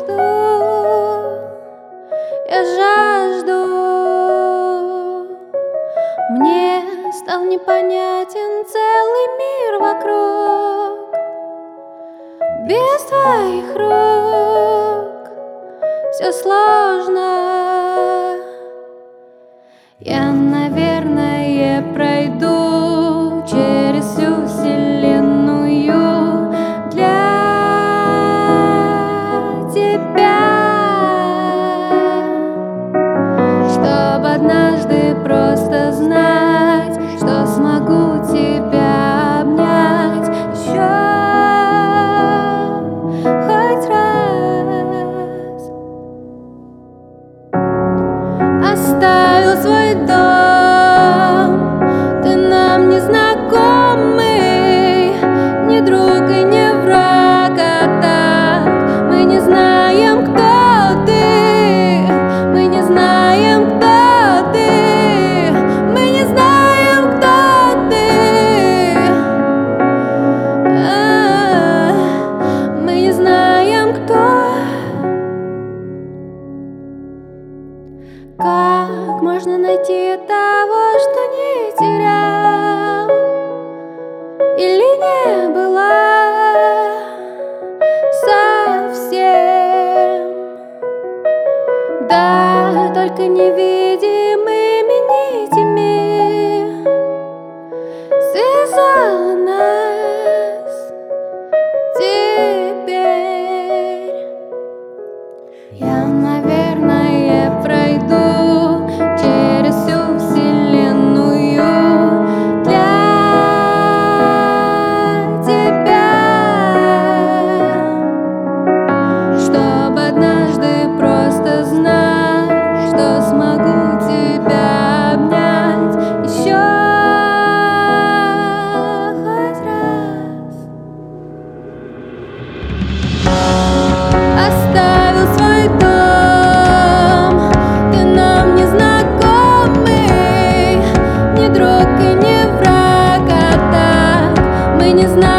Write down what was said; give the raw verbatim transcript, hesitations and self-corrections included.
жажду, я жажду. Мне стал непонятен целый мир вокруг. Без твоих рук все сложно. Я, наверное, пройду через всю вселенную для тебя, чтобы однажды просто знать, что смогу тебя обнять еще хоть раз. Оставил свой дом, ты нам не знакомый, не друг и не враг, а так мы не знаем, кто ты, мы не знаем, кто ты, мы не знаем, кто ты, а, мы не знаем, кто. Как можно найти того, что не терял или не было совсем? Да, только невидимыми нитями связала нас теперь. Я, наверное, пройду через всю вселенную для тебя, чтобы однажды просто знать, что смогу тебя обнять еще хоть раз. Оставил свой дом, ты нам не знакомый, не друг и не враг, а так мы не знаем.